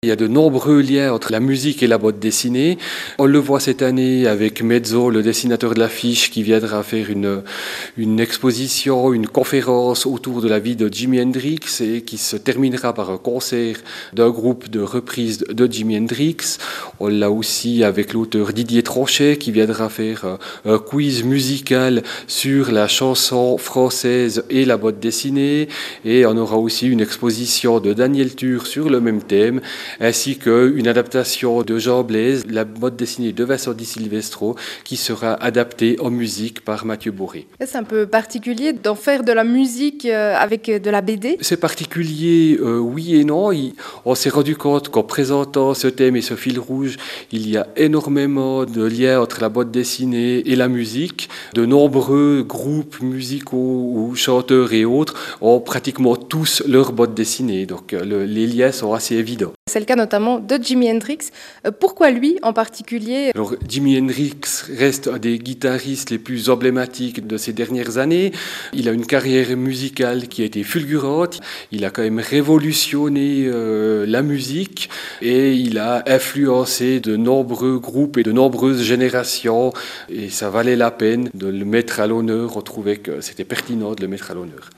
Il y a de nombreux liens entre la musique et la bande dessinée. On le voit cette année avec Mezzo, le dessinateur de l'affiche, qui viendra faire une exposition, une conférence autour de la vie de Jimi Hendrix et qui se terminera par un concert d'un groupe de reprises de Jimi Hendrix. On l'a aussi avec l'auteur Didier Tronchet qui viendra faire un quiz musical sur la chanson française et la bande dessinée. Et on aura aussi une exposition de Daniel Tur sur le même thème, ainsi qu'une adaptation de Jean Blaise, la bande dessinée de Vincent Di Silvestro, qui sera adaptée en musique par Mathieu Bourré. C'est un peu particulier d'en faire de la musique avec de la BD. C'est particulier, oui et non. On s'est rendu compte qu'en présentant ce thème et ce fil rouge, il y a énormément de liens entre la bande dessinée et la musique. De nombreux groupes musicaux ou chanteurs et autres ont pratiquement tous leur bande dessinée. Donc les liens sont assez évidents. C'est le cas notamment de Jimi Hendrix. Pourquoi lui en particulier? Alors, Jimi Hendrix reste un des guitaristes les plus emblématiques de ces dernières années. Il a une carrière musicale qui a été fulgurante. Il a quand même révolutionné la musique et il a influencé de nombreux groupes et de nombreuses générations. Et ça valait la peine de le mettre à l'honneur. On trouvait que c'était pertinent de le mettre à l'honneur.